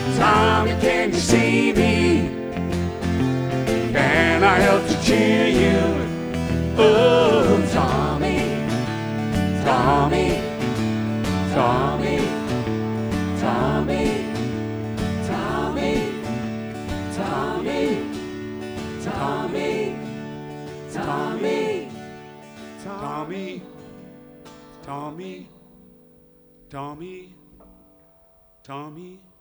Tommy, can you see me? Can I help to cheer you? Oh, Tommy, Tommy, Tommy, Tommy, Tommy, Tommy, Tommy, Tommy, Tommy, Tommy, Tommy, Tommy.